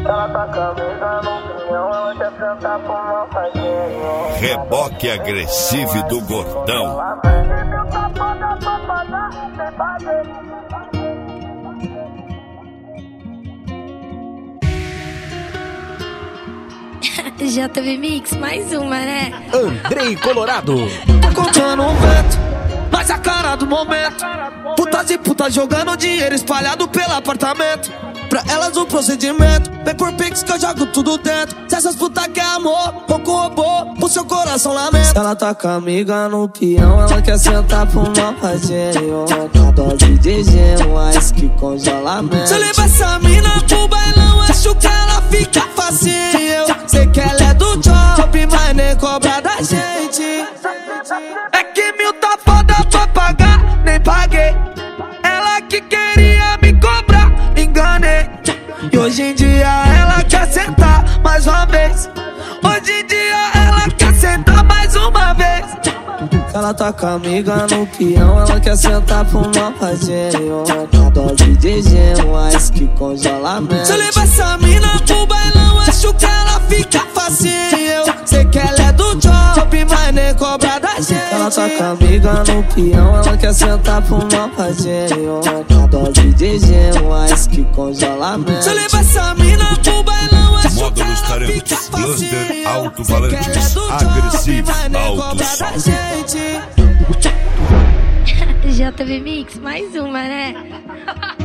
Ela tá camisa no pinhão, ela quer sentar com uma faquinha. Reboque agressivo do gordão. JB Mix, mais uma, né? Andrei Colorado. Tô contando um vento, mas a cara do momento. Putas e putas jogando dinheiro espalhado pelo apartamento. Pra elas o procedimento, vem por Pix que eu jogo tudo dentro. Se essas putas quer amor, ou com robô, pro seu coração lamento. Ela tá com a amiga no peão, ela quer sentar pra uma fazinho. Uma dose de gelo, mais que congelamento. Se eu levar essa mina pro bailão, acho que ela fica facinho. Sei que ela é do job, mas nem cobra da gente. É que 1000 tá foda pra pagar, nem paguei. Ela que queria me cobrar, enganei. E hoje em dia ela quer sentar mais uma vez. Hoje em dia ela quer sentar mais uma vez. Ela tá com a amiga no peão, ela quer sentar pra uma fazinho. Uma dose de gelo, mais que congelamento. Se eu levar essa mina pro bailão, acho que ela fica facinho. Sei que ela é do job, mas nem cobra da gente. Ela tá com a amiga no peão, ela quer sentar pra uma fazinho. Uma dose de gelo, mais que congelamento. Se eu levar essa mina pro bailão, acho que Módulos ela Carantes, fica facinho. cluster alto-falantes, agressivo, alto som. JB Mix, mais uma, né?